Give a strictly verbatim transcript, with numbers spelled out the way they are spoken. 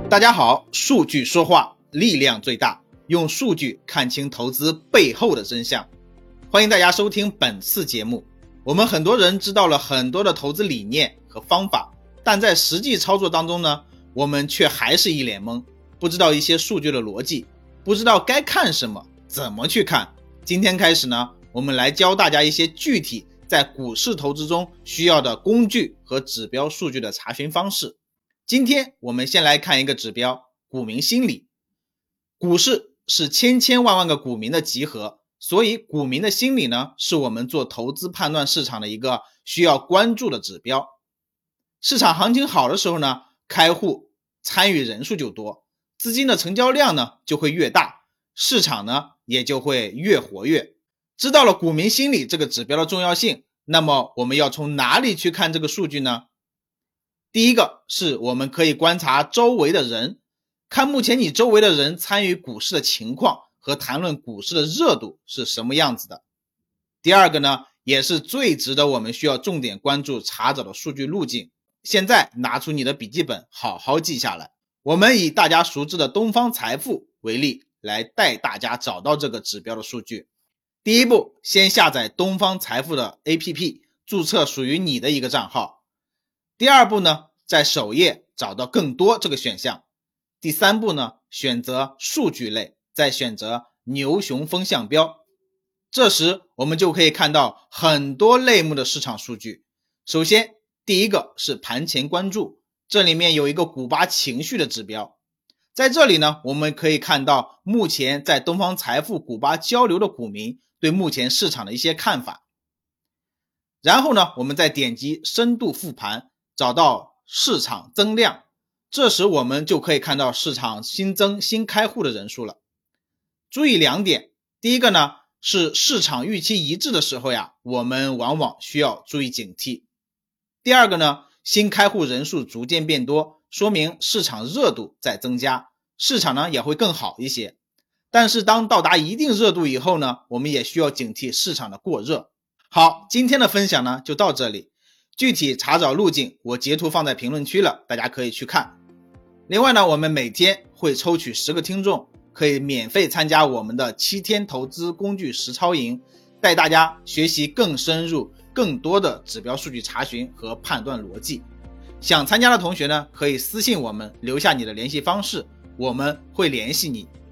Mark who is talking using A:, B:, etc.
A: 大家好，数据说话，力量最大，用数据看清投资背后的真相。欢迎大家收听本次节目。我们很多人知道了很多的投资理念和方法，但在实际操作当中呢，我们却还是一脸懵，不知道一些数据的逻辑，不知道该看什么，怎么去看。今天开始呢，我们来教大家一些具体在股市投资中需要的工具和指标数据的查询方式。今天我们先来看一个指标，股民心理。股市是千千万万个股民的集合，所以股民的心理呢，是我们做投资判断市场的一个需要关注的指标。市场行情好的时候呢，开户参与人数就多，资金的成交量呢就会越大，市场呢也就会越活跃。知道了股民心理这个指标的重要性，那么我们要从哪里去看这个数据呢？第一个是我们可以观察周围的人，看目前你周围的人参与股市的情况和谈论股市的热度是什么样子的。第二个呢，也是最值得我们需要重点关注查找的数据路径。现在拿出你的笔记本好好记下来。我们以大家熟知的东方财富为例，来带大家找到这个指标的数据。第一步，先下载东方财富的 A P P， 注册属于你的一个账号。第二步呢，在首页找到更多这个选项。第三步呢，选择数据类，再选择牛熊风向标。这时我们就可以看到很多类目的市场数据。首先第一个是盘前关注，这里面有一个股巴情绪的指标。在这里呢，我们可以看到目前在东方财富股巴交流的股民对目前市场的一些看法。然后呢，我们再点击深度复盘，找到市场增量，这时我们就可以看到市场新增新开户的人数了。注意两点，第一个呢，是市场预期一致的时候呀，我们往往需要注意警惕。第二个呢，新开户人数逐渐变多，说明市场热度在增加，市场呢也会更好一些。但是当到达一定热度以后呢，我们也需要警惕市场的过热。好，今天的分享呢就到这里。具体查找路径我截图放在评论区了，大家可以去看。另外呢，我们每天会抽取十个听众，可以免费参加我们的七天投资工具实操营，带大家学习更深入更多的指标数据查询和判断逻辑。想参加的同学呢，可以私信我们留下你的联系方式，我们会联系你。